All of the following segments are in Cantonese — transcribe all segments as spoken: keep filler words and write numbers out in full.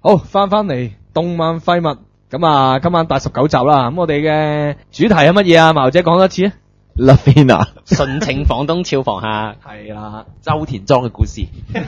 好，翻翻嚟動漫廢物，咁啊，今晚八十九集啦。咁我哋嘅主題係乜嘢啊？茅姐講多次啊。 Lovina 純情房東俏房客係啦， 周田莊嘅故事。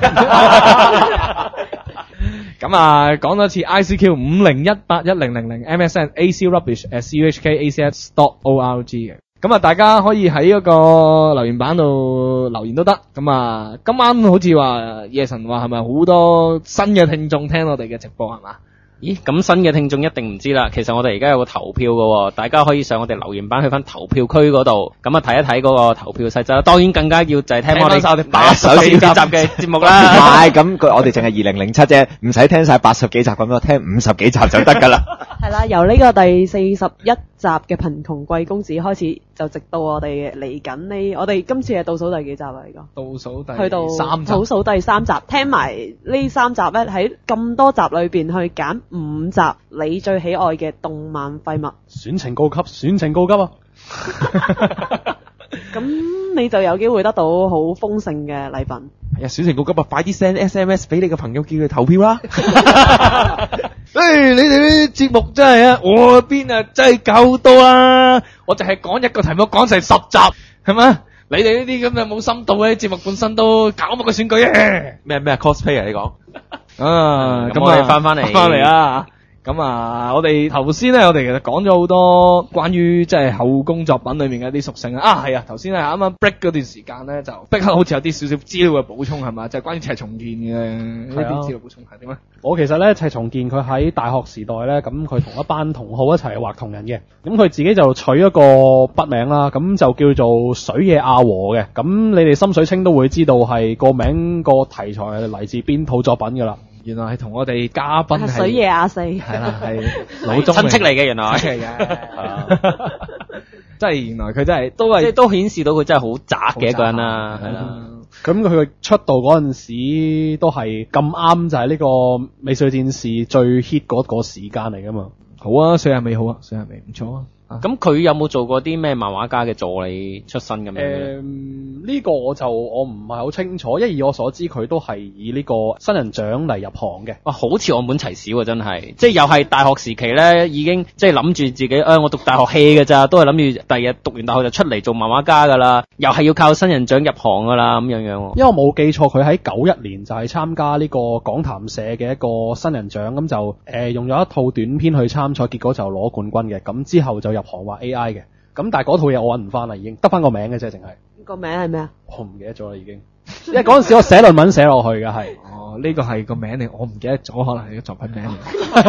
咁啊，講多次 I C Q 五零一八一零零零 M S N A C Rubbish at C U H K A C S dot O R G 嘅。咁啊，大家可以喺嗰個留言板度留言都得。咁啊，今晚好似話夜神話係咪好多新嘅聽眾聽我哋嘅直播係嘛？ 咦，咁新嘅聽眾一定唔知啦。其實我哋而家有個投票嘅，大家可以上我哋留言板去翻投票區嗰度，咁啊睇一睇嗰個投票細則。當然更加要就係聽我哋八十幾集嘅節目啦。 唔係，咁我哋淨係二零零七啫，唔使聽晒八十幾集咁多，聽五十幾集就得㗎啦。 係啦，由呢個第四十一集嘅貧窮貴公子開始，就直到我哋嚟緊呢，我哋今次係倒數第幾集啊？呢個倒數第去到三集， 倒數第三集，聽埋呢三集咧，喺咁多集裏邊去揀五集你最喜愛嘅動漫廢物， 選情告急，選情告急啊！ 咁你就有機會得到好豐盛嘅禮品。 係啊，選情告急啊！快啲 send S M S 俾你嘅朋友，叫佢投票啦！ 誒，你哋啲節目真係啊，我邊啊真係夠多啦！我就係講一個題目講成十集，係咪？你哋呢啲咁嘅冇深度嘅節目本身都搞乜個選舉嘅？ 咩咩 cosplay 啊？你講啊， 咁我哋翻翻嚟， 翻嚟啊！咁啊，我哋頭先咧，我哋其實講咗好多關於即係後宮作品裏面嘅一啲屬性啊。啊，係啊，頭先係啱啱 break 嗰段時間咧，就逼克好似有啲少少資料嘅補充係嘛，就係、是、關於赤松健嘅呢啲資料補充係點咧？ 我其實咧，赤松健佢喺大學時代咧，咁佢同一班同好一齊畫同人嘅，咁佢自己就取一個筆名啦，咁就叫做水野亞和嘅。咁你哋心水清都會知道係個名個題材係嚟自邊套作品㗎啦。 原來係同我哋嘉賓係水野亞四係啦，係老中親戚嚟嘅，原來係嘅，即係原來佢真係都係即係都顯示到佢真係好渣嘅一個人啦，係啦。 咁佢嘅出道嗰陣時都係咁啱，就係呢個美少女戰士最 hit 嗰個時間嚟噶嘛。 好啊，水野美好啊，水野美唔錯啊。 咁佢有冇做過啲咩漫畫家嘅助理出身咁樣咧？ 誒，呢個我就我唔係好清楚，因為以我所知佢都係以呢個新人獎嚟入行嘅。 哇，好似岸本齊史喎，真係，即係又係大學時期咧，已經即係諗住自己，誒、哎，我讀大學 hea 嘅咋，都係諗住第日讀完大學就出嚟做漫畫家噶啦，又係要靠新人獎入行噶啦，咁樣樣。 因為我冇記錯，佢喺九一年就係參加呢個講談社嘅一個新人獎，咁就誒、呃、用咗一套短片去參賽，結果就攞冠軍嘅。咁之後就入行畫 A I 嘅，咁但係嗰套嘢我揾唔翻啦，已經得翻個名嘅啫，淨係個名係咩啊？ 我唔記得咗啦，已經。因為嗰陣時我寫論文寫落去嘅係。 哦，呢個係個名嚟，我唔記得咗，可能係個作品名嚟。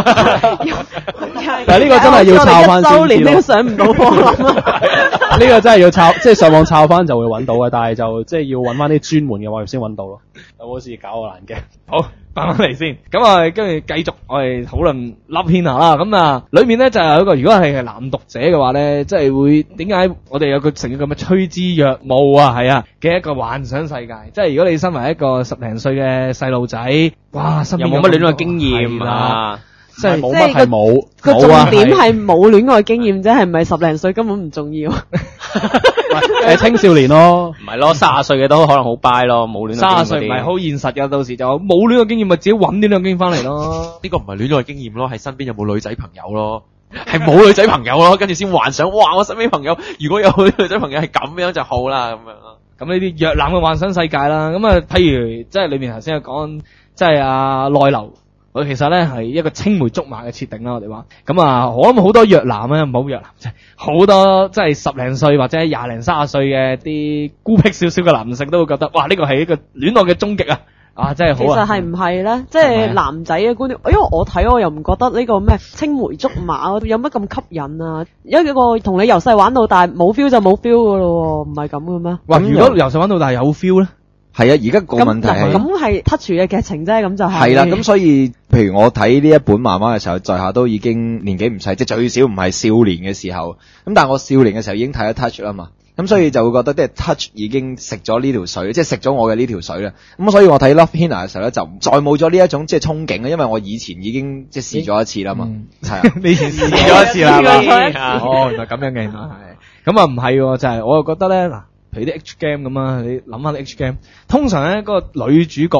但係呢個真係要抄翻先知咯。 周年都上唔到課。 呢個真係要抄，即係上網抄翻就會揾到嘅，但係就即係要揾翻啲專門嘅網頁先揾到咯。有冇事搞我難嘅？ 好，翻返嚟先。咁我哋跟住繼續我哋討論 Lovina 啦。咁啊，裏面咧就係有一個，如果係男讀者嘅話咧，即係會點解我哋有個成語咁嘅趨之若鶩啊？係啊嘅一個幻想世界。即係如果你身為一個十零歲嘅細路仔，哇，身邊又冇乜戀愛經驗啊！ 即係冇乜係冇， 個重點係冇戀愛經驗啫，係咪十零歲根本唔重要？ 誒，青少年咯， 唔係咯，卅歲嘅都可能好 buy 咯，冇戀愛經驗嗰啲。 卅歲唔係好現實㗎，到時就冇戀愛經驗咪自己揾戀愛經驗翻嚟咯。 呢個唔係戀愛經驗咯，係身邊有冇女仔朋友咯，係冇女仔朋友咯，跟住先幻想，哇！我身邊朋友如果有女仔朋友係咁樣就好啦，咁樣。 咁呢啲弱男嘅幻想世界啦，咁啊，譬如即係裏面頭先有講，即係阿內流，佢其實咧係一個青梅竹馬嘅設定啦，我哋話，咁啊，我諗好多弱男咧，唔好弱男，即係好多即係十零歲或者廿零卅歲嘅啲孤僻少少嘅男性都會覺得，哇！呢個係一個戀愛嘅終極啊！啊，真係好啊！ 其實係唔係咧？即係男仔嘅觀點，因為我睇我又唔覺得呢個咩青梅竹馬有乜咁吸引啊！有一個同你由細玩到大，冇 feel 就冇 feel 噶咯，唔係咁嘅咩？ 哇！如果由細玩到大有 feel 咧？ 係啊，而家個問題係咁係 touch 嘅劇情啫，咁就係。 係啦，咁所以譬如我睇呢一本漫畫嘅時候，在下都已經年紀唔細，即係最少唔係少年嘅時候。咁但係我少年嘅時候已經睇咗 touch 啦嘛。咁所以就會覺得即係 touch 已經食咗呢條水，即係食咗我嘅呢條水啦。咁所以我睇 Lovina 嘅時候咧，就再冇咗呢一種即係憧憬啦，因為我以前已經即係試咗一次啦嘛。係啊， 你以前試咗一次啦嘛。哦，原來咁樣嘅，原來係。咁啊唔係喎，就係我又覺得咧嗱，譬如啲 H game 咁啊，你諗下啲 H game，通常咧嗰個女主角啊，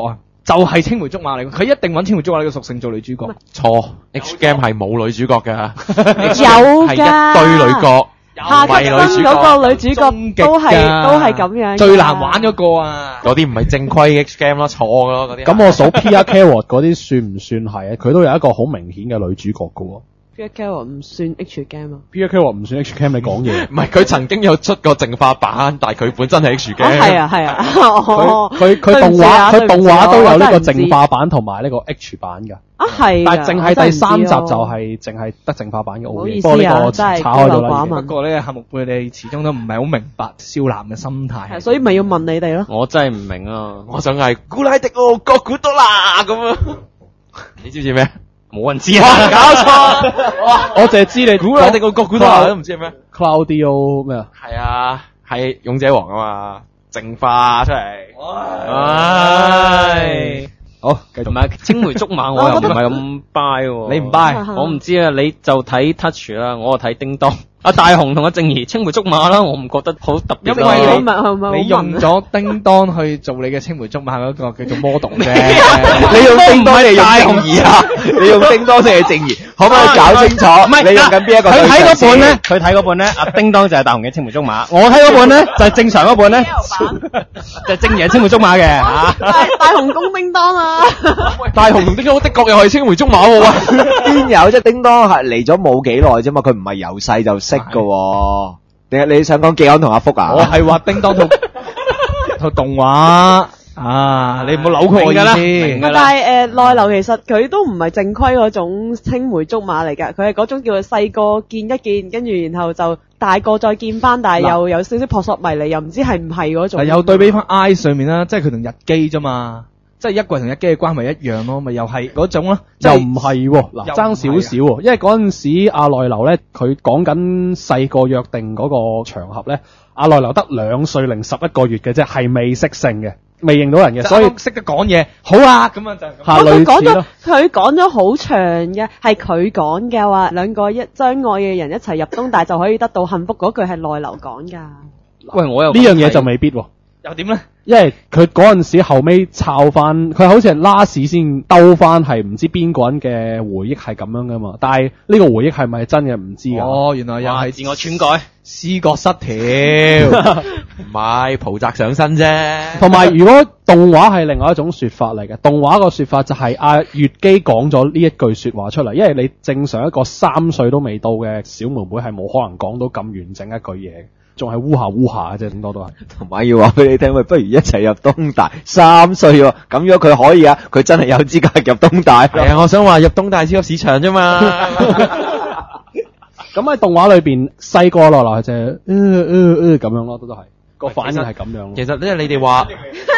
就係青梅竹馬嚟嘅，佢一定揾青梅竹馬呢個屬性做女主角。 錯，H game 係冇女主角㗎， 有係㗎， 一堆女角， 夏吉生嗰個女主角都係都係咁樣㗎， 最難玩嗰個啊！ 嗰啲唔係正規 H game 咯，錯咯嗰啲。 咁我數 Pia Carrot 嗰啲算唔算係啊？佢都有一個好明顯嘅女主角㗎喎。 Pia Carrot 唔算 H game 啊。 Pia Carrot 唔算 H game， 你講嘢。 唔係佢曾經有出過淨化版，但係佢本身係 H 哦 game。 係啊係啊，哦佢佢佢動畫佢動畫都有呢個淨化版同埋呢個 H 版㗎。 啊係㗎， 但係淨係第三集就我真係唔知喎係淨係得淨化版嘅。 唔好意不過呢個思啊，真係岔開咗孤陋寡啦已經。 聞不過咧，夏目貝你始終都唔係好明白少男嘅心態。 係所以咪要問你哋咯。 我真係唔明啊！ 我想係古拉迪奧國古多啦咁啊！你知唔知咩？ 冇人知哇！ 啊！ 搞錯， 我淨係知你古拉迪奧國古多啦都唔知係咩？ Claudio 咩啊？ 係啊，係勇者王啊嘛，淨化出嚟。 唉， 好，繼續。 同埋青梅竹馬我又唔係咁 buy 喎。 你唔 buy？ 我唔知啊，你就睇 Touch 啦，我就睇叮當。阿大雄同阿正義青梅竹馬啦，我唔覺得好特別因為啦。 你咪係咪好你用問啊？ 咗叮當去做你嘅青梅竹馬嗰個叫做 model 啫。 你用叮當嚟用正義啊？你用叮當定係正義？可唔可以搞清楚？ 唔係你用緊邊一個對佢睇象嗰本咧， 先？ 佢睇嗰本咧，阿叮當就係大雄嘅青梅竹馬，我睇嗰本咧就係正常嗰本咧，就係正義嘅青梅竹馬嘅嚇。 大大雄公叮當啊！ 大雄同叮當的確又係青梅竹馬喎。 邊有啫？叮當係嚟咗冇幾耐啫嘛，佢唔係由細就識噶喎。定係你想講技安同阿福啊？ 我係話叮當套套動畫啊，你唔好扭曲我意思。 明㗎啦但係誒內流其實佢都唔係正規嗰種青梅竹馬嚟㗎，佢係嗰種叫做細個見一見，跟住然後就大個再見翻，但係又有少少撲朔迷離，又唔知係唔係嗰種。 嗱，有對比翻 I 上面啦，即係佢同日基啫嘛，即係一個人同日基嘅關係一樣咯，咪又係嗰種咯，即係又唔係喎，嗱又唔係爭少少喎，因為嗰陣時阿內流咧，佢講緊細個約定嗰個場合咧，阿內流得兩歲零十一個月嘅啫，係未識性嘅，未認到人嘅，所以所以識得講嘢，好啊，咁啊就係咁下哦佢類講咗似咯。， 佢講咗好長嘅，係佢講嘅話，兩個一相愛嘅人一齊入東大就可以得到幸福，嗰句係內流講㗎。 喂，我又呢樣嘢就未必喎。 又點咧？ 因為佢嗰陣時後尾抄翻，佢好似係 last 先兜翻，係唔知邊個人嘅回憶係咁樣噶嘛。但係呢個回憶係咪真嘅唔知㗎。 哦，原來又哇係自我篡改。 思覺失調。 唔係蒲澤上身啫。 同埋如果動畫係另外一種說法嚟嘅，動畫個說法就係阿月基講咗呢一句說話出嚟，因為你正常一個三歲都未到嘅小妹妹係冇可能講到咁完整一句嘢，仲係烏下烏下嘅啫，頂多都係。 同埋要話俾你聽，喂，不如一齊入東大，三歲喎，咁如果佢可以啊，佢真係有資格入東大咯。 係啊，我想話入東大超級市場啫嘛。 咁喺動畫裏邊，細個落嚟就係呃呃呃咁樣咯，都都係個反應係咁樣咯。 其實咧，你哋話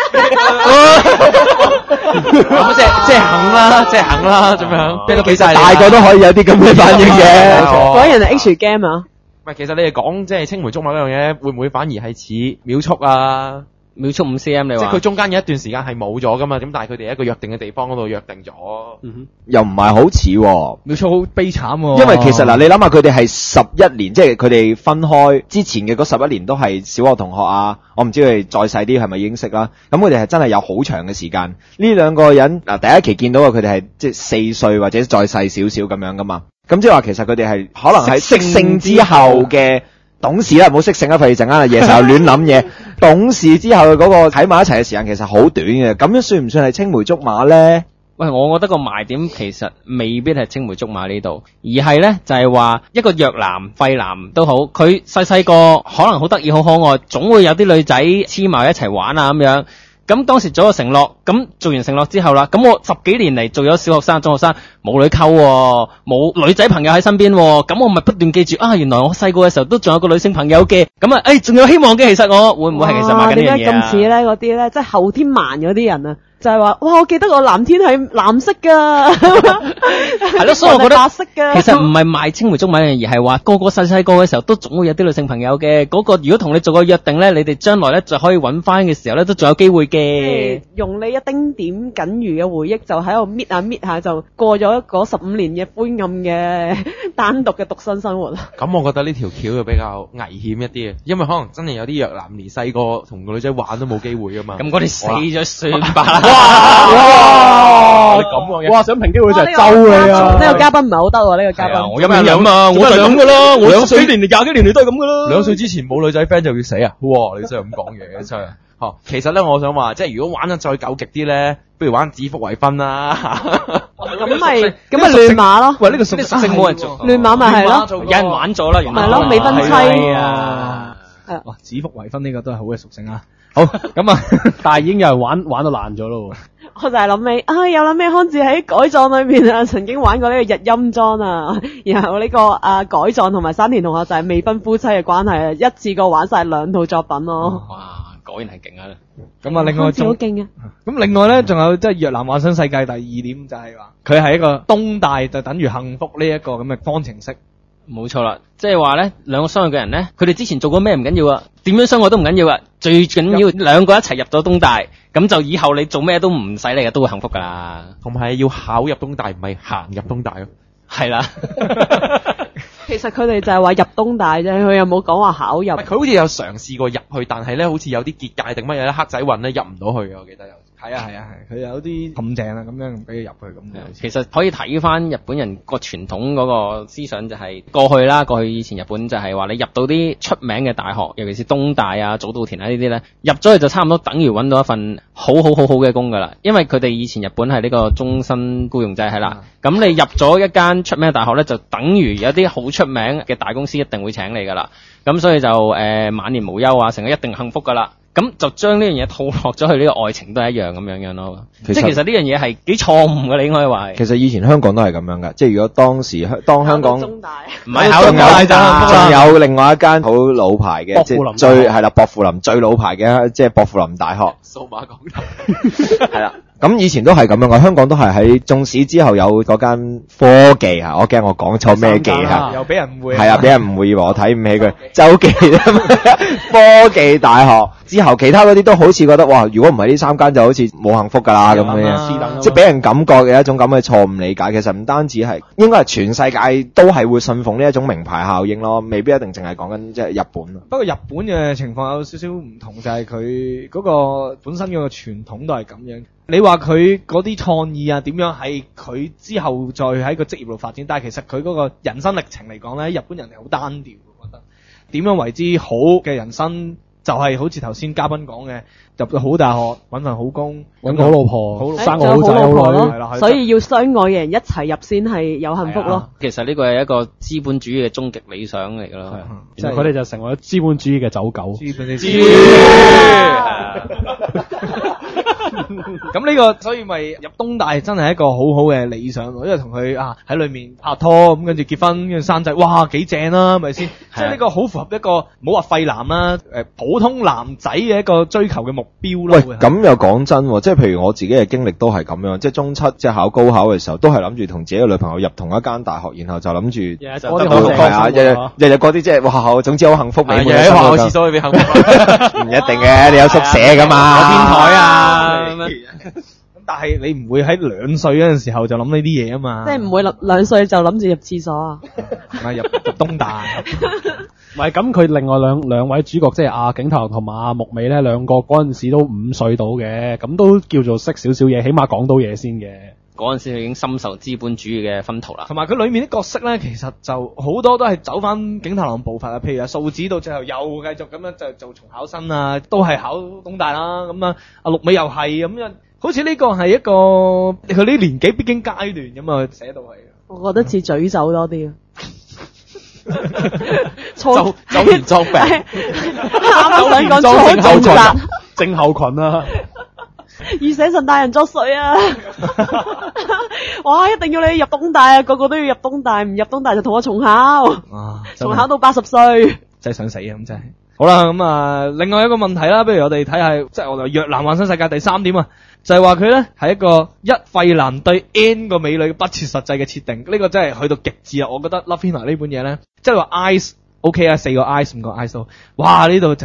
咁即係即係肯啦，即係肯啦，咁樣。 其實大個都可以有啲咁嘅反應嘅。 哦果然係 H game 啊！ 唔係，其實你哋講即係青梅竹馬嗰樣嘢，會唔會反而係似秒速啊？ 秒速五 cm 你話？ 即係佢中間有一段時間係冇咗噶嘛，咁但係佢哋喺一個約定嘅地方嗰度約定咗。 嗯又唔係好似喎。 秒速好悲慘喎。 因為其實嗱，你諗下佢哋係十一年，即係佢哋分開之前嘅嗰十一年都係小學同學啊。我唔知佢哋再細啲係咪已經識啦。咁佢哋係真係有好長嘅時間。呢兩個人嗱，第一期見到嘅佢哋係即係四歲或者再細少少咁樣噶嘛。咁即係話其實佢哋係可能係識性之後嘅懂事啦，唔好識性啊！費事陣間啊夜時候亂諗嘢。懂事之後嘅嗰個喺埋一齊嘅時間其實好短嘅。咁樣算唔算係青梅竹馬咧？ 喂，我覺得個賣點其實未必係青梅竹馬呢度，而係呢就係話一個弱男廢男都好，佢細細個可能好得意好可愛，總會有啲女仔黐埋一齊玩啊咁樣。咁當時做個承諾，咁做完承諾之後啦，咁我十幾年嚟做咗小學生、中學生，冇女溝喎，冇女仔朋友喺身邊喎，咁我咪不斷記住啊，原來我細個嘅時候都仲有個女性朋友嘅，咁啊，誒仲有希望嘅，其實我會唔會係其實買緊呢樣點解嘢啊？ 咁似咧？嗰啲咧，即係後天盲嗰啲人啊，就係話哇，我記得我藍天係藍色㗎， 係咯，所以我覺得白色㗎。 其實唔係賣青梅竹馬嘅，而係話個個細細個嘅時候都總會有啲女性朋友嘅。嗰、個如果同你做個約定咧，你哋將來咧就可以揾翻嘅時候咧，都仲有機會嘅。 用你一丁點僅餘嘅回憶，就喺度搣下搣下，就過咗嗰十五年嘅灰暗嘅單獨嘅獨身生活啦。 咁我覺得呢條橋就比較危險一啲嘅，因為可能真係有啲弱男連細個同個女仔玩都冇機會噶嘛。 咁嗰啲死咗算吧啦。 哇！ 你咁嘅， 哇！想平機會就係周你啊！ 呢個嘉賓唔係好得喎，呢個嘉係啊， 賓。 我飲飲啊，我就係咁噶啦，我兩歲十幾年嚟廿幾年嚟都係咁噶啦。 兩歲之前冇女仔 friend 就要死啊！哇！你真係咁講嘢，真係。哦，其實咧，我想話，即係如果玩得再狗極啲咧，不如玩指腹為婚啦。 咁咪咁咪亂馬咯， 喂，呢個屬呢個屬性冇人做， 亂馬咪係咯， 有人玩咗啦，原來係咯，未婚妻。 係啊， 係啊哇，指腹為婚呢個都係好嘅屬性啊。好，咁啊， 但係已經有人玩玩到爛咗咯喎。 我就係諗起，啊有諗起康治喺改裝裏面啊，曾經玩過呢個日陰裝啊，然後呢、這個啊改裝同埋山田同學就係未婚夫妻嘅關係啊，一次過玩晒兩套作品咯。 哇，果然係勁啊！ 咁啊，另外康治好仲勁啊！ 咁另外咧，仲有即係越南幻想世界第二點就係話，佢係一個東大就等於幸福呢一個咁嘅方程式。 冇錯啦，即係話咧，兩個相愛嘅人咧，佢哋之前做過咩唔緊要啊，點樣相愛都唔緊要啊，最緊要兩個一齊入咗東大，咁就以後你做咩都唔使理嘅，都會幸福噶啦。 同埋要考入東大，唔係行入東大咯。 係啦， 其實佢哋就係話入東大啫，佢又冇講話考入。 佢好似有嘗試過入去，但係咧好似有啲結界定乜嘢咧，黑仔運咧入唔到去嘅，我記得有。 係啊係啊係，佢有啲陷阱啊咁樣唔俾佢入去咁樣。 其實可以睇翻日本人個傳統嗰個思想，就係過去啦，過去以前日本就係話你入到啲出名嘅大學，尤其是東大啊、早稻田啊呢啲咧，入咗去就差唔多等於揾到一份好好好好嘅工噶啦，因為佢哋以前日本係呢個終身僱傭制係啦，咁你入咗一間出名嘅大學咧，就等於有啲好出名嘅大公司一定會請你噶啦，咁所以就誒、呃、晚年無憂啊，成日一定幸福噶啦。咁就將呢樣嘢套落咗去呢個愛情都係一樣咁樣樣咯，即係其實呢樣嘢係幾錯誤嘅，你應該話。 其實以前香港都係咁樣噶，即係如果當時香當香港中大唔係考仲有東大咋， 仲有另外一間好老牌嘅，即係薄扶林最係啦，薄扶林最老牌嘅，即係薄扶林大學。 數碼港台係啦，咁以前都係咁樣嘅，香港都係喺中史之後有嗰間科技啊，我驚我講錯咩技啊， 又俾人誤會。 係啊，俾人誤會以為我睇唔起佢，周記啊嘛，科技大學之後，其他嗰啲都好似覺得哇，如果唔係呢三間就好似冇幸福噶啦咁樣，即係俾人感覺嘅一種咁嘅錯誤理解。其實唔單止係，應該係全世界都係會信奉呢一種名牌效應咯，未必一定淨係講緊即係日本。 不過日本嘅情況有少少唔同，就係佢嗰個本身嗰個傳統都係咁樣。你話佢嗰啲創意啊點樣係佢之後再喺個職業度發展，但係其實佢嗰個人生歷程嚟講咧，日本人係好單調，我覺得點樣為之好嘅人生，就係、是、好似頭先嘉賓講嘅，入到好大學，揾份好工， 揾個好老婆， 好生個好仔老婆好女。 係啦咯，所以要相愛嘅人一齊入先係有幸福咯。 其實呢個係一個資本主義嘅終極理想嚟㗎啦。 其實佢哋就成為咗資本主義嘅走狗。 資本主義。咁呢、個所以咪入東大真係一個好好嘅理想，因為同佢啊喺裏面拍拖咁，跟住結婚，跟住生仔，哇幾正啦，係咪先？即係呢個好符合一個唔好話廢男啦，誒普通男仔嘅一個追求嘅目標咯。 喂，咁又講真喎，即係譬如我自己嘅經歷都係咁樣，即係中七即係考高考嘅時候，都係諗住同自己嘅女朋友入同一間大學，然後就諗住日日就過啲好正係啊，日日嘅生活日日嗰啲即係哇，總之好幸福美滿日日喺嘅生活㗎學校廁所裏邊幸福啊。 唔一定嘅，你有宿舍噶嘛， 有天台啊咁樣。 咁但係你唔會喺兩歲嗰陣時候就諗呢啲嘢啊嘛， 即係唔會兩兩歲就諗住入廁所啊！ 唔係入入東大。 唔係咁，佢另外兩兩位主角即係阿景太郎同埋阿木美咧，兩個嗰陣時都五歲到嘅，咁都叫做識少少嘢，起碼講到嘢先嘅。 嗰陣時佢已經深受資本主義嘅薰陶啦。 同埋佢裏面啲角色咧，其實就好多都係走翻景太郎步伐啊。譬如啊，素子到最後又繼續咁樣就做重考生啊，都係考東大啦。咁啊，阿綠美又係咁樣，好似呢個係一個佢呢年紀必經階段咁啊，寫到係。 我覺得似詛咒多啲啊！ 周周年裝病， 啱啱想講錯症重責， 症候群啊！ 二寫神大人作祟啊！哇！一定要你入東大啊！個個都要入東大，唔入東大就同我重考， 啊， 重考到八十歲。 真係想死啊！咁真係。好啦，咁啊，另外一個問題啦，不如我哋睇下，即係我哋弱男幻想世界第三點啊，就係話佢咧係一個一廢男對 N 個美女嘅不切實際嘅設定，呢、這個真係去到極致啊！我覺得 Love Hina 呢本嘢咧，即係話 Ice OK 啊，四個 Ice 五個 Ice 都，哇呢度成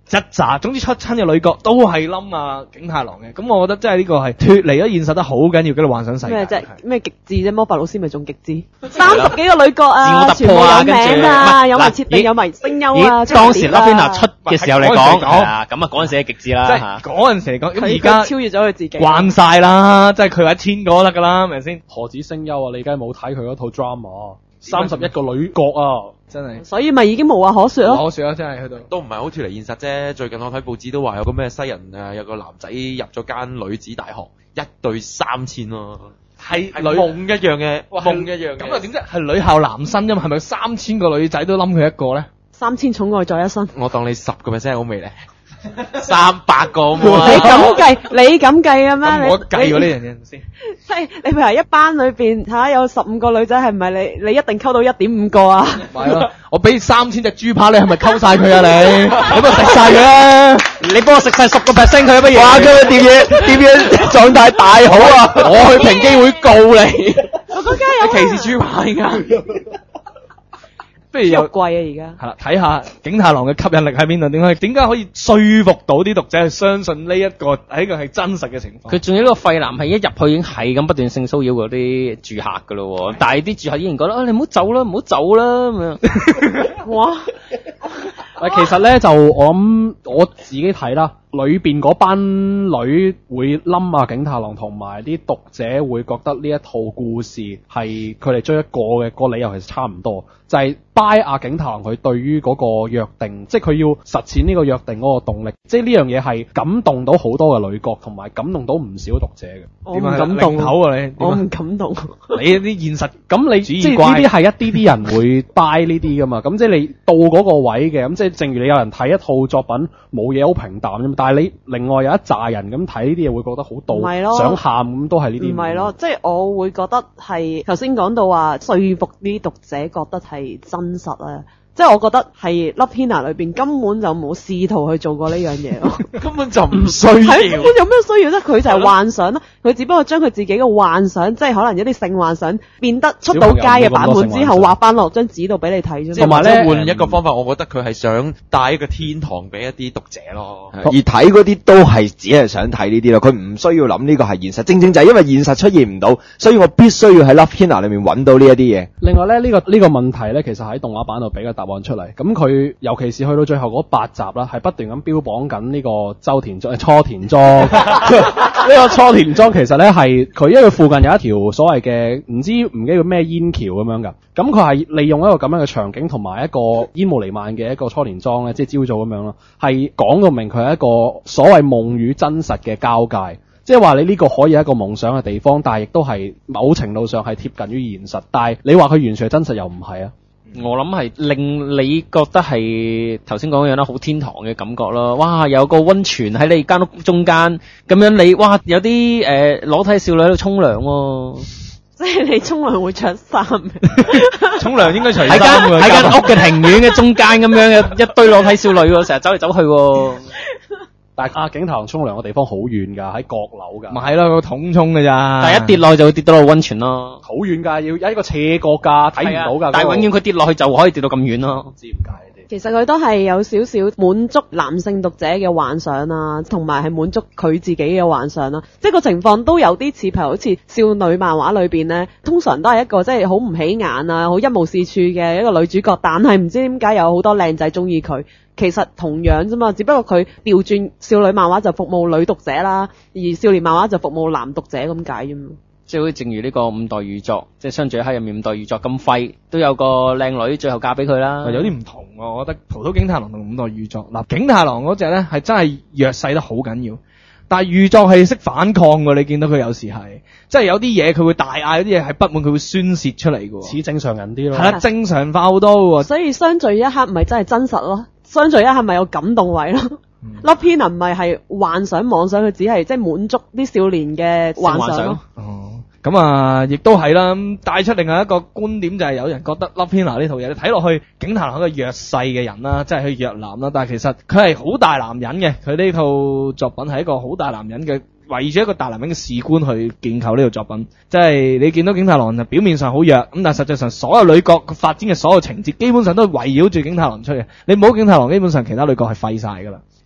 一紮，總之出親嘅女角都係冧啊景太郎嘅。咁我覺得真係呢個係脫離咗現實得好緊要嘅幻想世界。 咩啫？咩極致啫？魔法老師咪仲極致，三十幾個女角啊， 自我突破啊全部有名啊，有埋設定， 咦有埋聲優啊。 咦，當時 Lovina 出嘅時候嚟講， 係係啊，咁啊嗰陣時係極致即啦係嗰陣時嚟講，咁而佢家超越咗佢自己。 慣晒啦，即係佢話一千個得㗎啦，係咪先？ 何止聲優啊，你梗係冇睇佢嗰套 drama，三十一個女角啊！ 真係所以咪已經無話可說咯。 可說啦，真係去到。 都唔係好脫離現實啫。最近我睇報紙都話有個咩西人誒，有個男仔入咗間女子大學，一對三千咯，係係女夢一樣嘅， 哇夢一樣嘅。 咁啊點啫？係女校男生啫嘛，係咪三千個女仔都冧佢一個咧？ 三千寵愛在一身。 我當你十個 percent 好未咧？三百個好冇啊！ 你咁計，你咁計嘅咩？ 咁我計你喎呢樣嘢先。 即係你譬如一班裏邊睇下有十五個女仔，係咪你你一定溝到一點五個啊？ 咪係咯，我俾三千隻豬扒，你係咪溝晒佢啊你？你幫我食晒佢啊！ 你幫我食晒十個 percent 佢啊，不如？ 哇！今日點嘢點嘢狀態大好啊！ 我去平機會告你， 我嗰間有歧視豬扒而家。不如又肉貴啊！ 係啦，睇下景太郎嘅吸引力喺邊度？點解點解可以說服到啲讀者去相信呢一個係一個係真實嘅情況？ 佢仲有呢個廢男係一入去已經係咁不斷性騷擾嗰啲住客噶咯，但係啲住客依然覺得啊，你唔好走啦，唔好走啦咁樣。 而家哇！ 喂，其實咧就我諗我自己睇啦，裏邊嗰班女會冧啊景太郎，同埋啲讀者會覺得呢一套故事係佢哋追一個嘅個理由其實差唔多，就係、是、buy 阿景太郎佢對於嗰個約定，即係佢要實踐呢個約定嗰個動力，即係呢樣嘢係感動到好多嘅女角，同埋感動到唔少讀者嘅。 我唔感動口啊你， 我唔感動。 你啲現實咁你主義即係怪呢啲係一啲啲人會 buy 呢啲噶嘛，咁即係你到嗰個位嘅，咁即係正如你有人睇一套作品冇嘢好平淡啫嘛，但係你另外有一紮人咁睇呢啲嘢會覺得好唔係咯到，想喊咁都係呢啲。 唔係咯，即係我會覺得係頭先講到話說服啲讀者覺得係真實啊。即係我覺得係 Love Hina 裏邊根本就冇試圖去做過呢樣嘢咯， 根本就唔需要。 係根本有咩需要啫？佢就係幻想咯，佢只不過將佢自己嘅幻想，即係可能一啲性幻想變得出到街嘅版本之後畫翻落張紙度俾你睇啫。 同埋咧，換一個方法，我覺得佢係想帶一個天堂俾一啲讀者咯。 而睇嗰啲都係只係想睇呢啲咯，佢唔需要諗呢個係現實。正正就係因為現實出現唔到，所以我必須要喺 Love Hina 裏面揾到呢一啲嘢。 另外咧，呢、這個呢、這個問題咧，其實喺動畫版度俾個答案出嚟。咁佢尤其是去到最後嗰八集啦，係不斷咁標榜緊呢個周田莊、初田莊。呢個初田莊其實咧係佢因為附近有一條所謂嘅唔知唔記得叫咩煙橋咁樣㗎。咁佢係利用一個咁樣嘅場景同埋一個煙霧彌漫嘅一個初田莊咧，即係朝早咁樣咯，係講到明佢係一個所謂夢與真實嘅交界。即係話你呢個可以係一個夢想嘅地方，但係亦都係某程度上係貼近於現實。但係你話佢完全係真實又唔係啊？ 我諗係令你覺得係頭先講嘅樣啦，好天堂嘅感覺咯。哇，有個溫泉喺你間屋中間，咁樣你哇有啲誒裸體少女喺度沖涼喎。 即係你沖涼會着衫嘅， 沖涼應該除喺間喺間屋嘅庭院嘅中間咁樣嘅一堆裸體少女喎，成日走嚟走去喎。 但係阿景太郎沖涼嘅地方好遠㗎，喺閣樓㗎。 咪係咯，個桶沖㗎咋。 但係一跌落去就會跌到落溫泉咯。 好遠㗎，要有一個斜角㗎，睇唔到㗎。 但係永遠佢跌落去就可以跌到咁遠咯。 唔知點解呢啲。 其實佢都係有少少滿足男性讀者嘅幻想啊，同埋係滿足佢自己嘅幻想啦。即係個情況都有啲似，譬如好似少女漫畫裏邊呢，通常都係一個即係好唔起眼啊，好一無是處嘅一個女主角，但係唔知點解有好多靚仔中意佢。其實同樣啫嘛，只不過佢調轉少女漫畫就服務女讀者啦，而少年漫畫就服務男讀者咁解啫嘛。 即係好似正如呢個五代御作，即係相聚喺入面五代御作咁廢，都有個靚女最後嫁俾佢啦。 有啲唔同喎，我覺得葡萄景太郎同五代御作嗱，景太郎嗰隻咧係真係弱勢得好緊要，但係御作係識反抗㗎。你見到佢有時係，即係有啲嘢佢會大嗌，有啲嘢係不滿佢會宣洩出嚟㗎。 似正常人啲咯。 係啦，正常化好多喎。 所以相聚一刻唔係真係真實咯，相聚一刻咪有感動位咯。Love Hina 唔係係幻想妄想，佢只係即係滿足啲少年嘅幻想咯。 哦，咁啊，亦都係啦。咁帶出另外一個觀點就係有人覺得 Love Hina 呢套嘢，你睇落去景太郎係一個弱勢嘅人啦，即係佢弱男啦。但係其實佢係好大男人嘅，佢呢套作品係一個好大男人嘅，圍住一個大男人嘅視觀去建構呢套作品。即係你見到景太郎就表面上好弱，咁但係實際上所有女角發展嘅所有情節基本上都係圍繞住景太郎出嘅。你冇景太郎，基本上其他女角係廢晒㗎啦。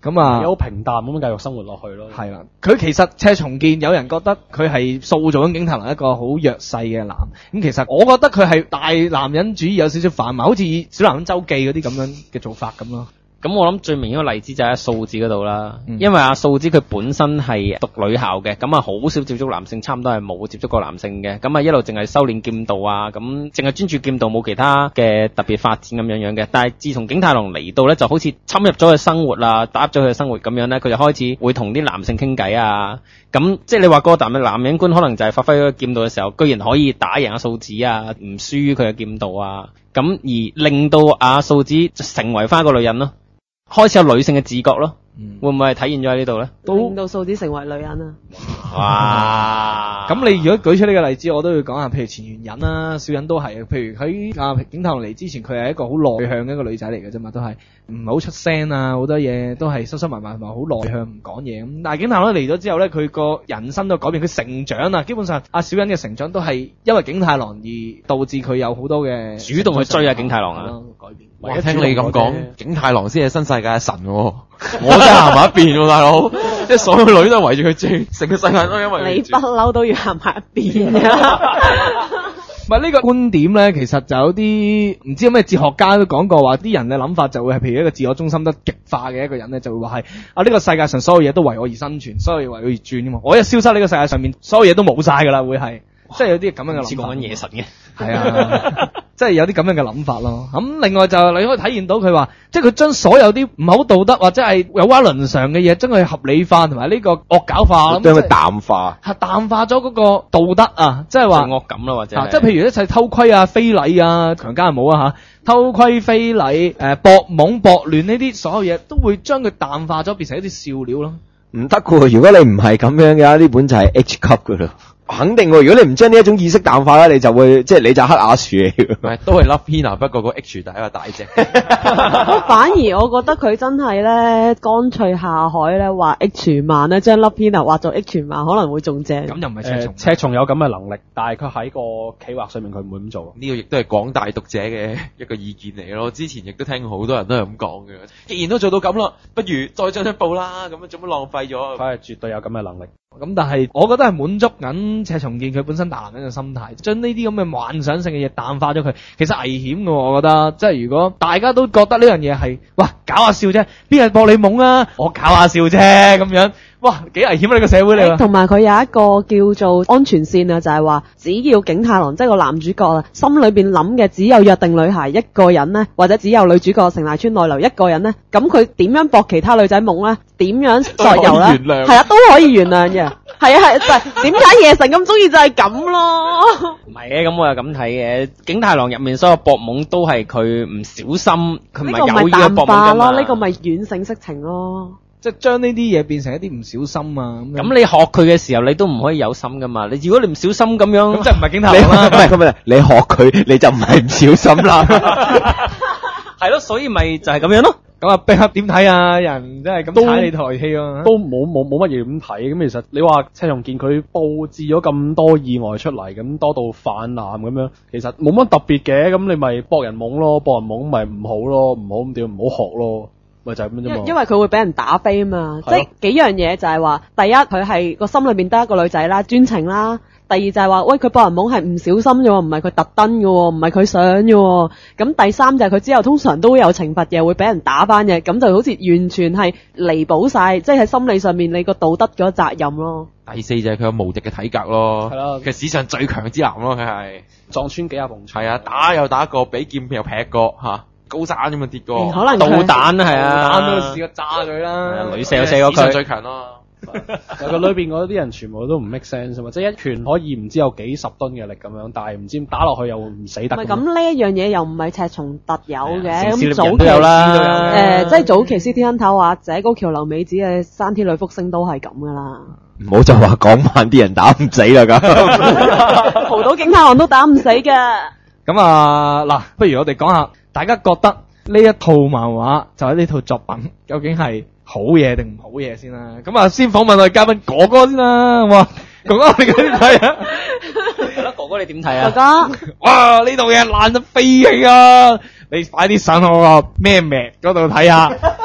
咁啊有好平淡咁樣繼續生活落去咯。 係啦，佢其實赤松健有人覺得佢係塑造緊景太郎一個好弱勢嘅男，咁其實我覺得佢係大男人主義有少少反埋，好似小男人周記嗰啲咁樣嘅做法咁咯。 咁我諗最明顯嘅例子就喺素子嗰度啦， 嗯因為阿素子佢本身係讀女校嘅，咁啊好少接觸男性，差唔多係冇接觸過男性嘅，咁啊一路淨係修煉劍道啊，咁淨係專注劍道，冇其他嘅特別發展咁樣樣嘅。但係自從景太郎嚟到咧，就好似侵入咗佢生活啦，打入咗佢嘅生活咁樣咧，佢就開始會同啲男性傾偈啊。咁即係你話個男嘅男人觀可能就係發揮咗劍道嘅時候，居然可以打贏阿素子啊，唔輸於佢嘅劍道啊，咁而令到阿素子成為翻一個女人咯。開始有女性嘅自覺咯， 嗯會唔會係體現咗喺呢度咧？ 令到素子成為女人啊！ 哇！ 咁你如果舉出呢個例子，我都要講下，譬如前原忍啦、小忍都係，譬如喺啊景太郎嚟之前，佢係一個好內向嘅一個女仔嚟嘅啫嘛，都係唔係好出聲啊，好多嘢都係收收埋埋，同埋好內向唔講嘢咁。但係景太郎嚟咗之後咧，佢個人生都改變，佢成長啊，基本上阿小忍嘅成長都係因為景太郎而導致佢有好多嘅主動去追啊景太郎啊改變。 我聽你咁講，景太郎先係新世界嘅神喎，我真係行埋一邊喎，大佬，即係所有女都圍住佢轉，成個世界都因為你不佢轉。 嬲都要行埋一邊㗎。 唔係呢個觀點咧，其實就有啲唔知有咩哲學家都講過話，啲人嘅諗法就會係譬如一個自我中心得極化嘅一個人咧，就會話係啊呢個世界上所有嘢都為我而生存，所有嘢為我而轉噶嘛，我一消失呢個世界上面所有嘢都冇晒噶啦，會係即係有啲咁樣嘅諗法。 似講緊夜神嘅， 係啊，即係有啲咁樣嘅諗法咯。咁另外就你可以體現到佢話，即係佢將所有啲唔係好道德或者係有關倫常嘅嘢，將佢合理化同埋呢個惡搞化，咁將佢淡化。 係淡化咗嗰個道德啊，即係話罪惡感啦，或者啊，即係譬如一切偷窺啊、非禮啊、強姦又冇啊嚇，偷窺、非禮、誒博懵、博亂呢啲所有嘢，都會將佢淡化咗，變成一啲笑料咯。 唔得㗎喎，如果你唔係咁樣嘅話，呢本就係 H 級㗎啦。肯定喎，如果你唔將呢一種意識淡化咧，你就會即係你就係黑雅樹嚟嘅。 唔係都係 Love Hina，不過個 H 大一個大隻。 反而我覺得佢真係咧乾脆下海咧畫 H 漫咧，將 Love Hina 畫做 H 漫可能會仲正。 咁又唔係赤誒松， 赤松有咁嘅能力，但係佢喺個企劃上面佢唔會咁做。 呢個亦都係廣大讀者嘅一個意見嚟咯。之前亦都聽好多人都係咁講嘅。既然都做到咁啦，不如再進一步啦。咁樣做乜浪費咗？ 佢係絕對有咁嘅能力。 咁但係我覺得係滿足緊赤松健佢本身大男人嘅心態，將呢啲咁嘅幻想性嘅嘢淡化咗佢，其實危險嘅喎，我覺得。即係如果大家都覺得呢樣嘢係，哇搞下笑啫，邊人博你懵啊？我搞下笑啫咁樣，哇幾危險啊！呢個社會嚟㗎。 同埋佢有一個叫做安全線啊，就係話只要景太郎即係個男主角啊，心裏邊諗嘅只有約定女孩一個人呢，或者只有女主角成瀨村內流一個人呢，咁佢點樣博其他女仔懵呢？點樣作遊呢？ 都可以原諒係啊，都可以原諒嘅。係啊係，就係點解夜神咁中意就係咁咯。 唔係嘅，咁我又咁睇嘅。景太郎入面所有博懵都係佢唔小心，佢唔呢個係有意嘅咪淡博懵㗎嘛。 化咯，呢個咪軟性色情咯。 即係將呢啲嘢變成一啲唔小心啊咁樣。 咁你學佢嘅時候，你都唔可以有心噶嘛。你如果你唔小心咁樣， 咁即係唔係景太你郎啦？ 唔係咁啊！你學佢你就唔係唔小心啦。 係咯，所以咪就係咁樣咯。 咁啊，碧克點睇啊？人真係咁踩你台戲啊！ 都冇冇冇乜嘢咁睇。咁其實你話赤松健佢佈置咗咁多意外出嚟，咁多到泛濫咁樣，其實冇乜特別嘅。咁你咪博人懵咯，博人懵咪唔好咯，唔好咁點唔好學咯，咪就係咁啫嘛。 因因為佢會俾人打飛啊嘛，即係咯係幾樣嘢就係話，第一佢係個心裏邊得一個女仔啦，專情啦。第二就係話，喂佢博人懵係唔小心嘅喎，唔係佢特登嘅喎，唔係佢想嘅喎。咁第三就係佢之後通常都會有懲罰嘅，會俾人打翻嘅，咁就好似完全係彌補晒，即係喺心理上面你個道德嗰責任咯。 第四就係佢有無敵嘅體格咯， 係啦佢史上最強之男咯，佢係撞穿幾下埲牆。 係啊，打又打過，俾劍又劈過嚇，高山咁樣跌過， 可能導佢彈係啊， 彈都試過炸佢啦。 女射又射過史上佢。 最強咯。 佢裏邊嗰啲人全部都唔 make sense 啊嘛，即係一拳可以唔知有幾十噸嘅力咁樣，但係唔知點打落去又唔死得。 唔係咁呢一樣嘢又唔係赤松特有嘅， 城市獵咁早期人都有啦都有嘅誒即係早期 City Hunter 或者高橋留美子嘅山天女福星都係咁噶啦。 唔好就話講慢啲人打唔死啦咁。 蒲島景太郎都打唔死嘅。 咁啊嗱，不如我哋講下，大家覺得呢一套漫畫就係呢套作品，究竟係好嘢定唔好嘢先啦？咁啊，先訪問我哋嘉賓哥哥先啦，好嘛？哥哥你點睇啊？ 係咯，哥哥你點睇哥啊？ 哥， 哇！呢套嘢爛得飛起啊！你快啲上我個咩名嗰度睇下。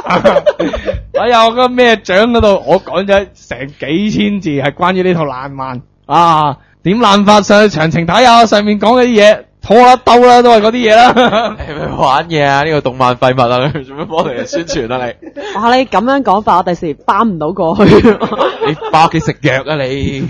哎呀，我嗰個咩獎嗰度，我講咗成幾千字係關於呢套爛漫啊，點爛法上去詳情睇下，上面講嘅啲嘢。拖啦兜啦，都係嗰啲嘢啦。 你咪玩嘢啊！呢個動漫廢物啊！你做咩幫人哋宣傳啊？你哇！你咁樣講法，我第時翻唔到過去。 你翻屋企食藥啊！你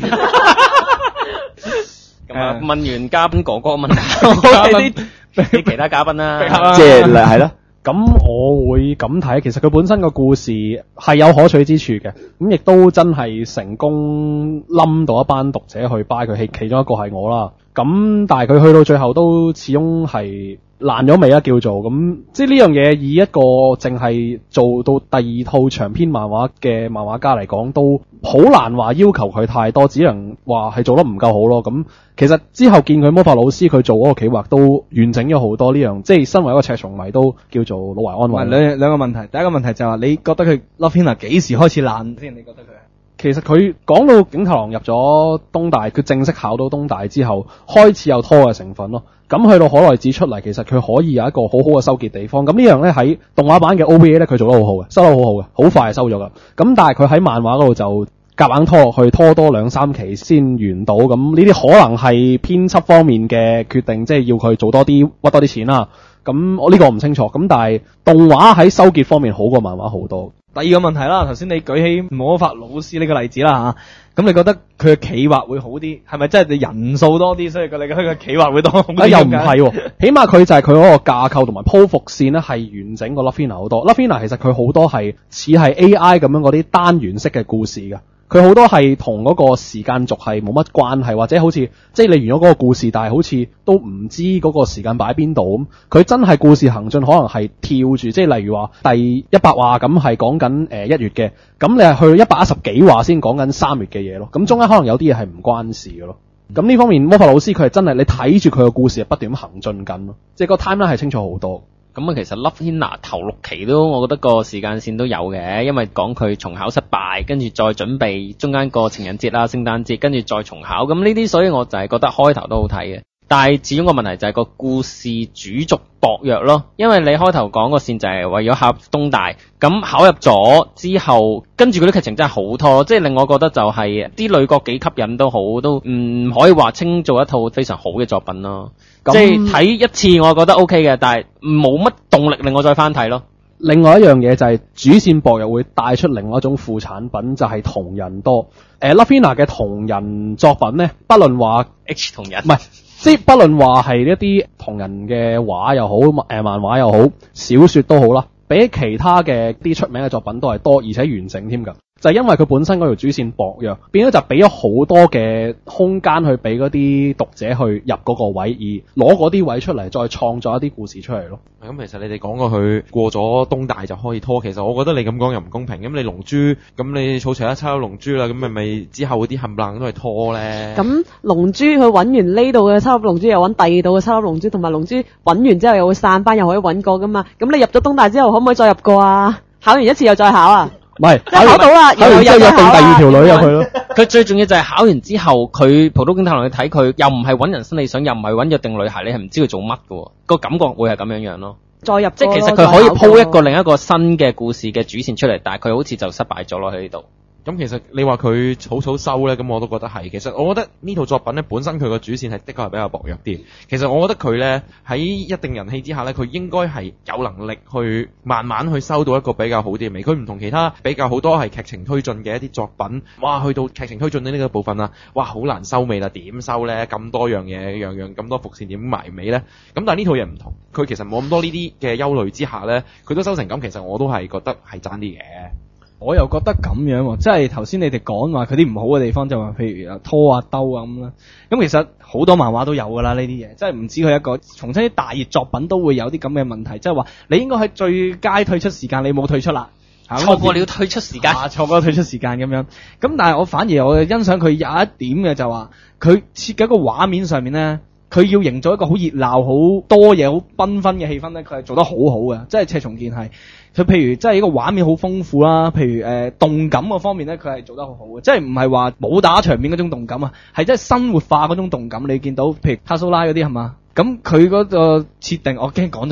咁啊，問完嘉賓哥哥問下我哋啲啲其他嘉賓啦。 即係係咯。 咁我會咁睇，其實佢本身個故事係有可取之處嘅，咁亦都真係成功冧到一班讀者去 buy 佢，其中一個係我啦。咁但係佢去到最後都始終係爛咗尾啦，叫做咁，即係呢樣嘢以一個淨係做到第二套長篇漫畫嘅漫畫家嚟講，都好難話要求佢太多，只能話係做得唔夠好咯。咁其實之後見佢魔法老師佢做嗰個企劃都完整咗好多，呢樣即係身為一個赤蟲迷都叫做老懷安慰。 兩兩個問題，第一個問題就係話你覺得佢 Love Hina 幾時開始爛先？你覺得佢？ 其實佢講到景太郎入咗東大，佢正式考到東大之後，開始有拖嘅成分咯。咁去到可奈子出嚟，其實佢可以有一個好好嘅收結地方。咁呢樣咧喺動畫版嘅 O V A 咧，佢做得好好嘅，收得好好嘅，好快就收咗噶。咁但係佢喺漫畫嗰度就夾硬拖落去，拖多兩三期先完到。咁呢啲可能係編輯方面嘅決定，即係要佢做多啲屈多啲錢啦。咁我呢個唔清楚。咁但係動畫喺收結方面好過漫畫好多。 第二個問題啦，頭先你舉起魔法老師呢個例子啦吓，咁你覺得佢嘅企劃會好啲，係咪真係你人數多啲，所以佢哋嘅佢嘅企劃會多啲？ 啊，又唔係喎，起碼佢就係佢嗰個架構同埋鋪伏線咧係完整過 Love Hina 好多。Love Hina 其實佢好多係似係 A I 咁樣嗰啲單元式嘅故事㗎。佢好多係同嗰個時間軸係冇乜關係，或者好似即係你完咗嗰個故事，但係好似都唔知嗰個時間擺喺邊度咁。佢真係故事行進可能係跳住，即係例如話第一百話咁係講緊誒一月嘅，咁你係去到一百一十幾話先講緊三月嘅嘢咯。咁中間可能有啲嘢係唔關事嘅咯。咁呢方面魔法老師佢係真係你睇住佢個故事係不斷咁行進緊咯，即係個 timeline 係清楚好多。 咁啊，其實 Love Hina 頭六期都，我覺得個時間線都有嘅，因為講佢重考失敗，跟住再準備中間個情人節啦、聖誕節，跟住再重考，咁呢啲，所以我就係覺得開頭都好睇嘅。但係始終個問題就係個故事主軸薄弱咯，因為你開頭講個線就係為咗考入東大，咁考入咗之後，跟住嗰啲劇情真係好拖，即係令我覺得就係啲女角幾吸引都好，都唔可以話稱做一套非常好嘅作品咯。即係睇一次我覺得 OK 嘅，但係冇乜動力令我再翻睇咯。 另外一樣嘢就係主線薄弱會帶出另外一種副產品，就係、是、同人多。誒 Love Hina 嘅同人作品咧，不論話 H 同人， 唔係，即係不論話係一啲同人嘅畫又好，誒、呃、漫畫又好，小說都好啦，比起其他嘅啲出名嘅作品都係多，而且完整添㗎。就係因為佢本身嗰條主線薄弱，變咗就俾咗好多嘅空間去俾嗰啲讀者去入嗰個位，而攞嗰啲位出嚟，再創作一啲故事出嚟咯。 咁其實你哋講過佢過咗東大就可以拖，其實我覺得你咁講又唔公平。咁你龍珠，咁你儲齊一抽龍珠啦，咁咪咪之後嗰啲冚唪唥都係拖咧。 咁龍珠佢揾完呢度嘅七粒龍珠，又揾第二度嘅七粒龍珠，同埋龍珠揾完之後又會散翻，又可以揾過噶嘛。咁你入咗東大之後，可唔可以再入過啊？考完一次又再考啊？ 唔係， 即係考到啦， 考完之後約定第二條女入去咯。 佢最重要就係考完之後，佢普通警太郎去睇佢，又唔係揾人生理想，又唔係揾約定女孩，你係唔知佢做乜嘅，個感覺會係咁樣樣咯。 再入， 即係其實佢可以鋪一個另一個新嘅故事嘅主線出嚟，但係佢好似就失敗咗咯喺呢度。 咁其實你話佢草草收咧，咁我都覺得係。其實我覺得呢套作品咧本身佢個主線係的確係比較薄弱啲。其實我覺得佢咧喺一定人氣之下咧，佢應該係有能力去慢慢去收到一個比較好啲嘅味。佢唔同其他比較好多係劇情推進嘅一啲作品，哇，去到劇情推進呢個部分啊，哇，好難收尾啦，點收咧？咁多樣嘢，樣樣咁多伏線點埋尾咧？咁但係呢套嘢唔同，佢其實冇咁多呢啲嘅憂慮之下咧，佢都收成咁，其實我都係覺得係爭啲嘅。 我又覺得咁樣喎，即係頭先你哋講話佢啲唔好嘅地方，就話譬如啊拖啊兜啊咁啦。咁其實好多漫畫都有㗎啦，呢啲嘢，即係唔止佢一個。重新啲大熱作品都會有啲咁嘅問題，即係話你應該喺最佳退出時間，你冇退出啦， 錯過了退出時間， 啊錯過退出時間咁樣。咁但係我反而我欣賞佢有一點嘅就話，佢設計個畫面上面咧，佢要營造一個好熱鬧、好多嘢、好繽紛嘅氣氛咧，佢係做得好好嘅。即係赤松健係。佢譬如即係呢個畫面好豐富啦，譬如誒、呃、動感嗰方面咧，佢係做得好好嘅，即係唔係話武打場面嗰種動感啊，係即係生活化嗰種動感。你見到譬如卡蘇拉嗰啲係嘛？咁佢嗰個設定，我驚講咗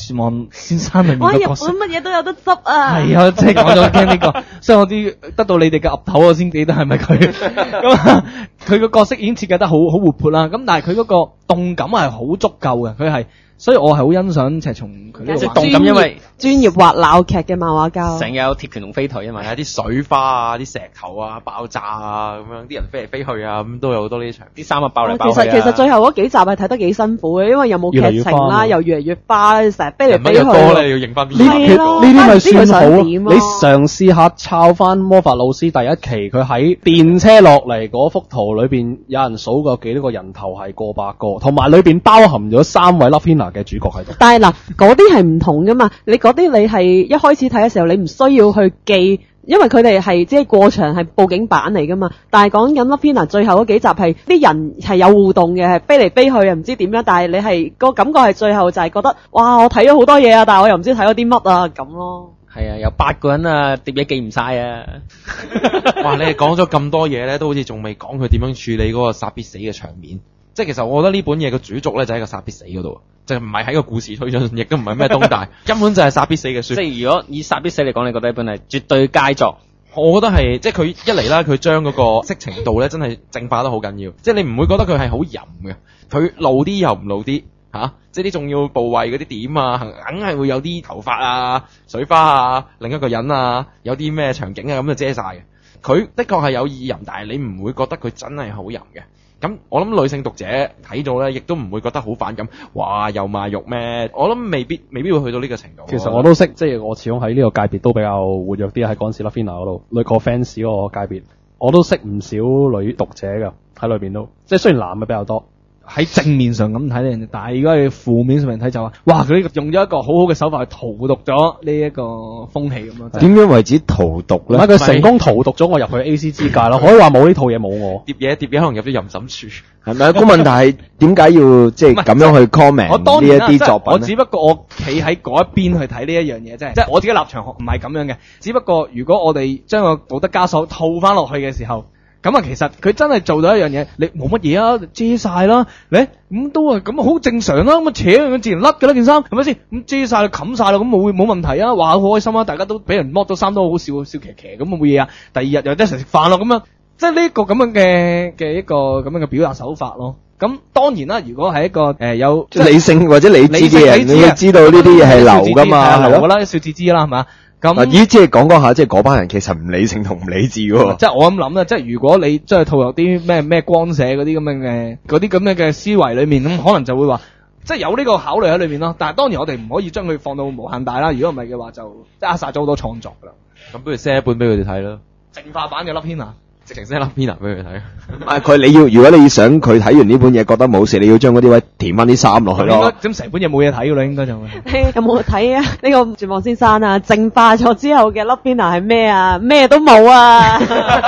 絕望先生裏面哇！日嘅角色本。乜嘢都有得執啊！ 係啊，即係講咗驚呢個，所以我啲得到你哋嘅岌頭我先記得係咪佢。咁啊，佢個角色已經設計得好好活潑啦。咁但係佢嗰個動感係好足夠嘅，佢係，所以我係好欣賞赤松佢呢個畫即係動感，因為專業畫鬧劇嘅漫畫家。 成日有鐵拳同飛腿啊嘛， 係啊，啲水花啊、啲石頭啊、爆炸啊咁樣，啲人飛嚟飛去啊，咁都有好多呢啲場面。 啲衫啊爆嚟爆去啊。 其實其實最後嗰幾集係睇得幾辛苦嘅，因為又冇越嚟越劇情啦， 花又越嚟越花，成日飛嚟人物飛去。 又多咧，要認翻邊呢個係咯呢啲咪算好唔知佢想咯？ 點咯你嘗試下抄翻魔法老師第一期，佢喺電車落嚟嗰幅圖裏邊，有人數過幾多個人頭係過百個，同埋裏邊包含咗三位 Lovina 嘅主角喺度。 但係嗱，嗰啲係唔同噶嘛，你嗰啲你係一開始睇嘅時候，你唔需要去記。因為佢哋係即係過場係佈景版嚟噶嘛，但係講緊 Lovina 最後嗰幾集係啲人係有互動嘅，係飛嚟飛去又唔知點樣，但係你係個感覺係最後就係覺得哇我睇咗好多嘢啊，但係我又唔知睇咗啲乜啊咁咯。 係啊，有八個人啊，碟嘢記唔晒啊！ 哇！你哋講咗咁多嘢咧，都好似仲未講佢點樣處理嗰個殺必死嘅場面。即係其實我覺得呢本嘢嘅主軸咧就喺個殺必死嗰度，就唔係喺個故事推進，亦都唔係咩東大，根本就係殺必死嘅書。 即係如果以殺必死嚟講，你覺得呢本係絕對佳作？ 我覺得係，即係佢一嚟啦，佢將嗰個色情度咧真係淨化得好緊要，即係你唔會覺得佢係好淫嘅，佢露啲又唔露啲嚇、啊，即係啲重要部位嗰啲點啊，硬係會有啲頭髮啊、水花啊、另一個人啊，有啲咩場景啊咁就遮晒嘅。佢的確係有意淫，但係你唔會覺得佢真係好淫嘅。咁我諗女性讀者睇到咧，亦都唔會覺得好反感。哇，又賣肉咩？我諗未必未必會去到呢個程度。 其實我都識，即係我始終喺呢個界別都比較活躍啲，喺嗰陣時 Lovina 嗰度，女個 fans 嗰個界別，我都識唔少女讀者㗎喺裏邊都，即係雖然男嘅比較多。 喺正面上咁睇呢樣嘢，但係如果係負面上面睇就話，哇！佢呢個用咗一個好好嘅手法去荼毒咗呢一個風氣咁樣。 點樣為止荼毒咧？ 唔係佢成功荼毒咗我入去 A C 之界咯，可以話冇呢套嘢冇我。 碟嘢碟嘢可能入咗淫審處。 係咪啊？個問題係點解要即係咁樣去我 comment 呢一當然啦，即係啲作品咧？ 我只不過我企喺嗰一邊去睇呢一樣嘢啫，即係我自己立場唔係咁樣嘅。只不過如果我哋將個道德枷鎖套翻落去嘅時候，咁啊，其實佢真係做到一樣嘢，你冇乜嘢啊，遮晒啦，你咁都係咁好正常啦，咁啊扯佢自然甩㗎啦件衫，係咪先？咁遮晒啦，冚晒啦，咁冇冇問題啊？話好開心啊，大家都俾人剝到衫都好笑笑騎騎咁冇嘢啊。第二日又一齊食飯咯，咁樣即係呢個咁樣嘅嘅一個咁樣嘅表達手法咯。咁當然啦，如果係一個誒、呃、有即係理性或者理智嘅人，你要知道呢啲嘢係流㗎嘛，係咯。 係流㗎啦，笑自知啦，係嘛？咁嗱，咦，即係講講下，即係嗰班人其實唔理性同唔理智喎。 即係我咁諗啦，即係如果你將佢套入啲咩咩光社嗰啲咁樣嘅嗰啲咁樣嘅思維裏面，咁可能就會話，即係有呢個考慮喺裏面咯。但係當然我哋唔可以將佢放到無限大啦。如果唔係嘅話，就即係扼殺咗好多創作㗎啦。 咁不如 send 一本俾佢哋睇啦， 淨化版嘅 Lovina。 直情 send 粒 Lovina 俾佢睇。 唔係佢你要，如果你想佢睇完呢本嘢覺得冇事，你要將嗰啲位填翻啲衫落去咯。 咁成本嘢冇嘢睇㗎啦，應該就會。 有冇睇啊？呢個絕望先生啊，淨化咗之後嘅 Lovina 係咩啊？咩都冇啊！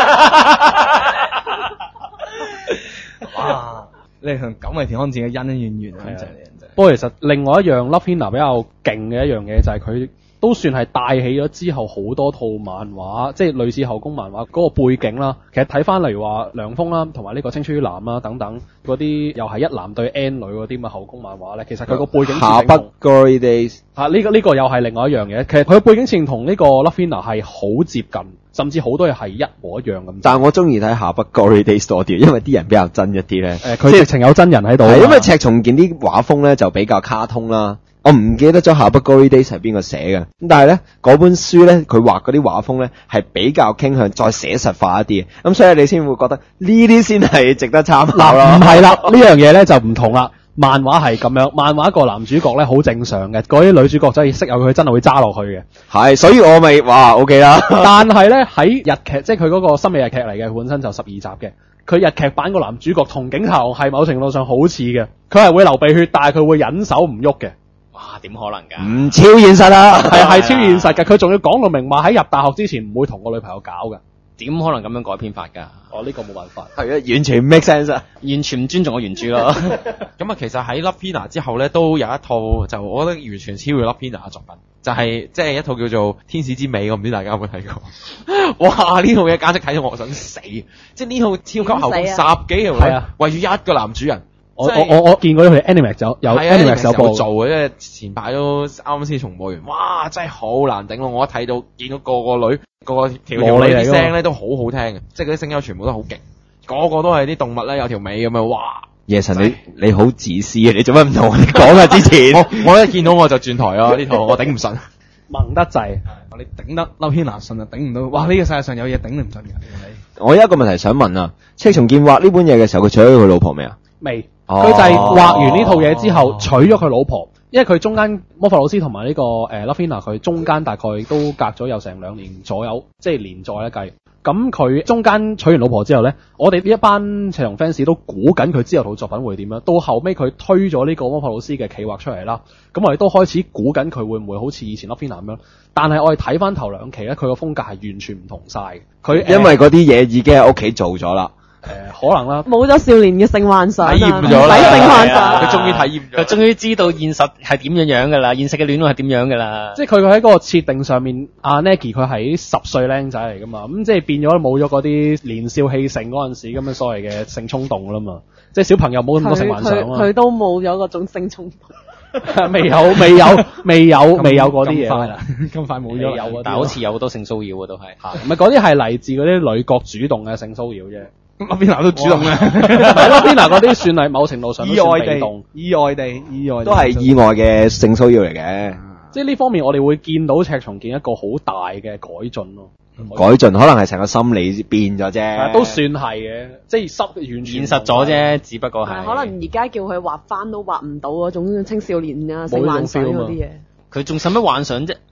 哇！你同九尾田康子嘅恩恩怨怨啊，真係真係。 不過其實另外一樣 Lovina 比較勁嘅一樣嘢就係佢都算係帶起咗之後好多套漫畫，即係類似後宮漫畫嗰個背景啦。其實睇翻例如話涼風啦，同埋呢個青出於藍啦等等嗰啲，又係一男對 N 女嗰啲咁嘅後宮漫畫咧。其實佢個背景下北 Glory Days 啊，呢、這個呢、這個又係另外一樣嘢。其實佢嘅背景線同呢個 Lovina 係好接近，甚至好多嘢係一模一樣咁。 但係我中意睇下北 Glory Days 多啲，因為啲人比較真一啲咧。 誒，佢直情有真人喺度。 係因為赤松健啲畫風咧就比較卡通啦。我唔記得咗下北 Glory Days 係邊個寫嘅，咁但係咧嗰本書咧佢畫嗰啲畫風咧係比較傾向再寫實化一啲嘅，咁所以你先會覺得呢啲先係值得參考咯。 唔係啦，呢樣嘢咧就唔同啦。漫畫係咁樣，漫畫個男主角咧好正常嘅，嗰啲女主角真係識有佢真係會揸落去嘅。 係，所以我咪哇 OK 啦。 但係咧喺日劇，即係佢嗰個心理日劇嚟嘅，本身就十二集嘅。佢日劇版個男主角同景太郎係某程度上好似嘅，佢係會流鼻血，但係佢會忍手唔喐嘅。 哇，點可能㗎？ 唔超現實啊， 係係超現實嘅，佢仲要講到明話喺入大學之前唔會同個女朋友搞嘅。 點可能咁樣改編法㗎？ 哦，呢、這個冇辦法。 係啊，完全唔 make sense 啊， 完全唔尊重我原著咯。 咁啊，其實喺 Lovina 之後咧，都有一套就我覺得完全超越 Lovina 嘅作品，就係即係一套叫做《天使之美》，我唔知大家有冇睇過？哇！呢套嘢簡直睇到我想死，即係呢套超級後宮十幾條女， 係啊， 圍住一個男主人。 我即係我我我見過佢 Animax 有有係啊 Animax 有播做嘅，因為前排都啱啱先重播完，哇！真係好難頂咯！我一睇到見到個個女個個條條女啲蘿莉嚟㗎嘛聲咧都好好聽嘅，即係嗰啲聲優全部都好勁，個個都係啲動物咧有條尾咁樣，哇！ 夜神你你好自私啊！你做乜唔同我哋講啊？之前我我一見到我就轉台啊！呢套我頂唔順。 萌得滯。 你頂得嬲軒拿信啊，頂唔到。哇！呢個世界上有嘢頂你唔順嘅，你我有一個問題想問啊，赤松健畫呢本嘢嘅時候，佢娶咗佢老婆未啊？ 未， 哦佢就係畫完呢套嘢之後娶咗佢老婆，因為佢中間魔法老師同埋呢個誒 Lovina 佢中間大概都隔咗有成兩年左右，即係連載咧計。咁佢中間娶完老婆之後咧，我哋呢一班赤松 fans 都估緊佢之後套作品會點樣。到後尾佢推咗呢個魔法老師嘅企劃出嚟啦，咁我哋都開始估緊佢會唔會好似以前 Lovina 咁樣。但係我哋睇翻頭兩期咧，佢個風格係完全唔同晒嘅。佢因為嗰啲嘢已經喺屋企做咗啦。 誒、呃、可能啦， 冇咗少年嘅性幻想啊， 體驗唔使咗啦性幻係啊想。 佢終於體驗咗佢終於知道現實係點樣樣㗎啦，現實嘅戀愛係點樣㗎啦。 即係佢喺嗰個設定上面，阿 Nagi 佢係十歲僆仔嚟噶嘛，咁即係變咗冇咗嗰啲年少氣盛嗰陣時咁嘅所謂嘅性衝動啦嘛，即係小朋友冇咁多性幻想啊佢佢都冇咗嗰種性衝動。 未有未有未有未有嗰啲嘢咁快啦，咁快冇咗啦。 未有嗰啲但係好似有好多性騷擾喎，都係。 唔係嗰啲係嚟自嗰啲女角主動嘅性騷擾啫。 咁邊度都主動嘅， 係咯 Lovina 嗰啲算係某程度上都意外地算被動，， 意外地，意外地都係意外嘅性騷擾嚟嘅， 即係呢方面我哋會見到赤松健一個好大嘅改進咯。 改進可能係成個心理變咗啫。 都算係嘅，即係濕完全現實咗啫，只不過係。 係可能而家叫佢畫翻都畫唔到嗰種青少年啊、性冇呢種幻想 feel 嘛嗰啲嘢。 佢仲使乜幻想啫？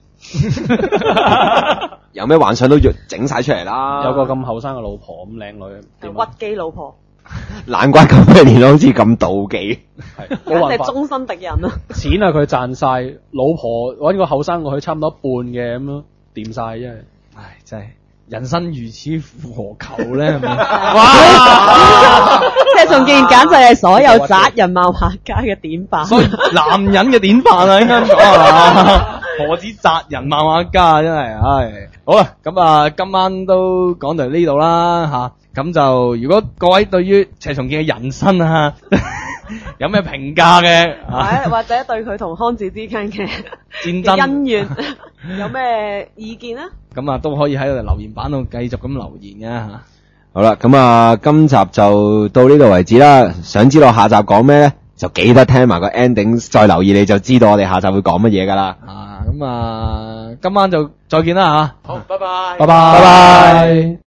有咩幻想都要整晒出嚟啦。 有個咁後生嘅老婆咁靚女，點啊屈機老婆， 難怪咁多年都好似咁妒忌。 係冇辦法。 簡直終身敵人啊！ 錢啊佢賺晒，老婆揾個後生過去差唔多一半嘅咁咯，掂晒真係。 唉，真係人生如此何求咧？係咪？ 赤松健簡直係所有宅人漫畫家嘅典範。 所以男人嘅典範啊，應該講係嘛？何止宅人漫畫家真係，唉，好啦，咁啊，今晚都講到呢度啦吓，咁就如果各位對於赤松健嘅人生啊，有咩評價嘅啊或者對佢同康子之間嘅戰嘅恩爭， 怨有咩意見啊？ 咁啊都可以喺我哋留言板度繼續咁留言嘅吓。 好啦，咁啊，今集就到呢度為止啦。想知道下集講咩咧，就記得聽埋個 ending，再留意你就知道我哋下集會講乜嘢噶啦。 啊，咁啊，今晚就再見啦吓。 好，拜拜。 拜拜。 拜拜。